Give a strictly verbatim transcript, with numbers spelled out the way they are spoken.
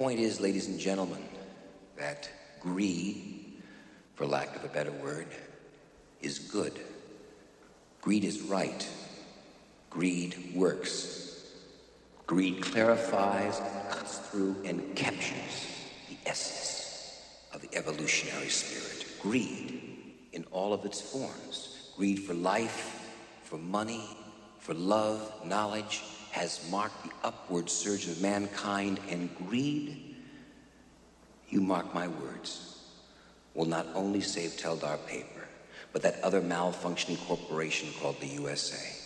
point is, ladies and gentlemen, that greed, for lack of a better word, is good. Greed is right. Greed works. Greed clarifies, cuts through, and captures the essence of the evolutionary spirit. Greed in all of its forms. Greed for life, for money, for love, knowledge, has marked the upward surge of mankind, and greed, you mark my words, will not only save Teldar Paper, but that other malfunctioning corporation called the U S A.